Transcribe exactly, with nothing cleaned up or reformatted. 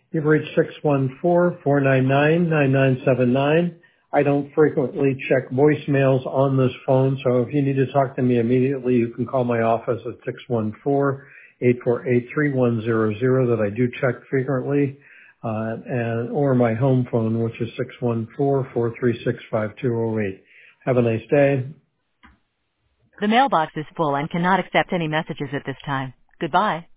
You've reached six one four, four nine nine, nine nine seven nine. I don't frequently check voicemails on this phone, so if you need to talk to me immediately, you can call my office at six one four, eight four eight, three one zero zero that I do check frequently, uh, and or my home phone, which is six one four, four three six, five two zero eight. Have a nice day. The mailbox is full and cannot accept any messages at this time. Goodbye.